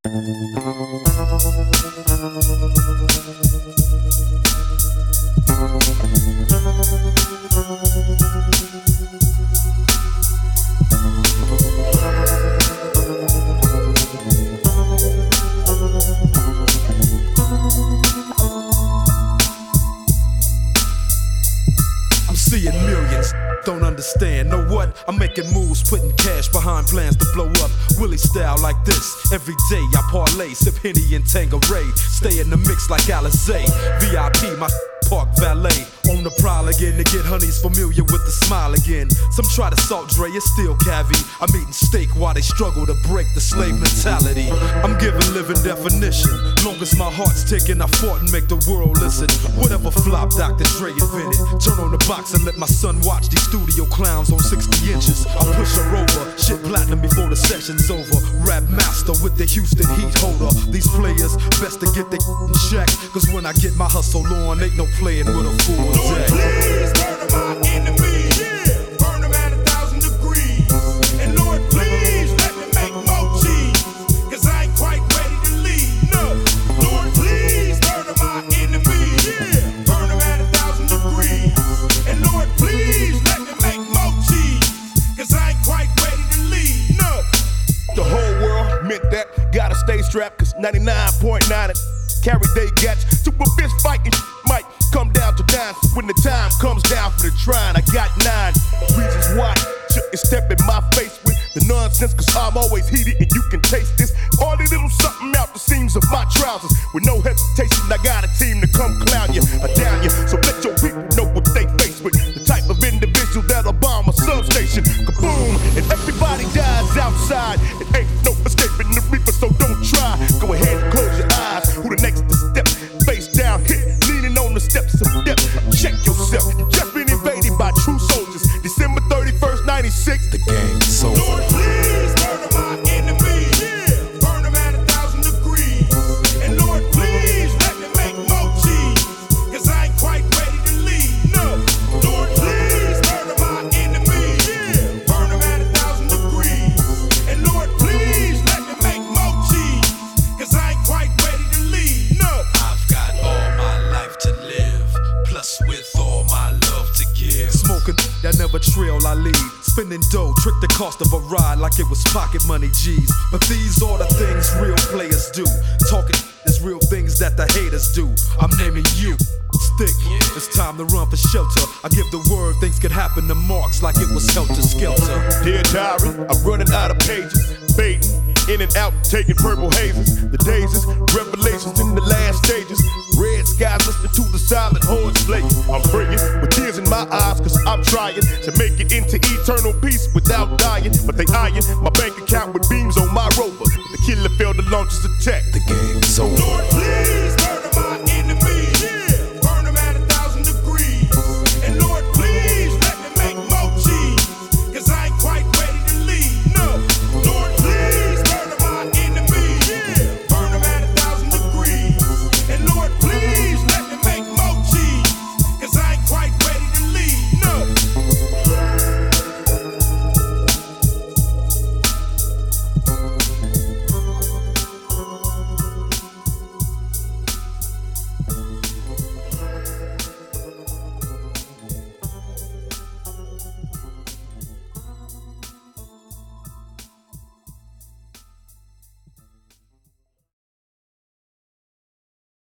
I'm seeing millions, don't understand. Know what? I'm making moves, putting cash behind plans to blow up. Willie style like this. Every day I parlay, sip Henny and Tanqueray. Stay in the mix like Alizé. VIP, my park valet. On the prowl again to get honeys familiar with the smile again. Some try to salt Dre, it's still cavi. I'm eating steak while they struggle to break the slave mentality. I'm giving living definition. Long as my heart's ticking, I fought and make the world listen. Whatever flop Dr. Dre invented. Turn on the box and let my son watch these studio clowns on 60 inches. I push her over, shit platinum before the session's over. Rap master with the Houston heat holder. These players best to get their in check. Cause when I get my hustle on, ain't no playing with a fool. Lord, please murder my enemies. Yeah. Burn them at 1,000 degrees. And Lord, please let me make more cheese. Cause I ain't quite ready to leave. No. Lord, please murder my enemies. Yeah. Burn them at 1,000 degrees. And Lord, please let me make more cheese. Cause I ain't quite ready to leave. No. The whole world meant that. Gotta stay strapped, cause 99.9 carry they gats. To a fist fighting might come down to nine. When the time comes down for the trying, I got 9 reasons why shouldn't step in my face with the nonsense, cause I'm always heated and you can taste this. All the little something out the seams of my trousers. With no hesitation, I got a team to come clown you or down you. So let your people know what they face with. The type of individual that'll bomb a substation. Kaboom! And everybody dies outside. It ain't no escaping the reaper, so don't try. Go ahead and close your eyes. Who the next to step? Face down, hit, leaning on the steps of death. Check yourself. You just been invaded by true soldiers. December 31st, 96. The game's over. Lord, please murder my enemies. Yeah. Burn them at 1,000 degrees. And Lord, please let me make more cheese. Cause I ain't quite ready to leave. No. Lord, please murder my enemies. Yeah. Burn them at 1,000 degrees. And Lord, please let me make more cheese. Cause I ain't quite ready to leave. No. I've got all my life to live, plus with all my love to give. Smoking that never trail I lead. Spending dough, trick the cost of a ride like it was pocket money G's. But these are the things real players do. Talking is real things that the haters do. I'm naming you. Stick, it's time to run for shelter. I give the word, things could happen to Marks like it was helter skelter. Dear diary, I'm running out of pages. Baiting, in and out, taking purple hazes. The dazes, revelations in the last stages. Red skies, listen to the silent horns play. I'm praying with tears in my eyes, cause I'm trying to make it into eternal peace without dying. But they eyeing my bank account with beams on my rover. The killer failed to launch his attack. The game's over. Lord,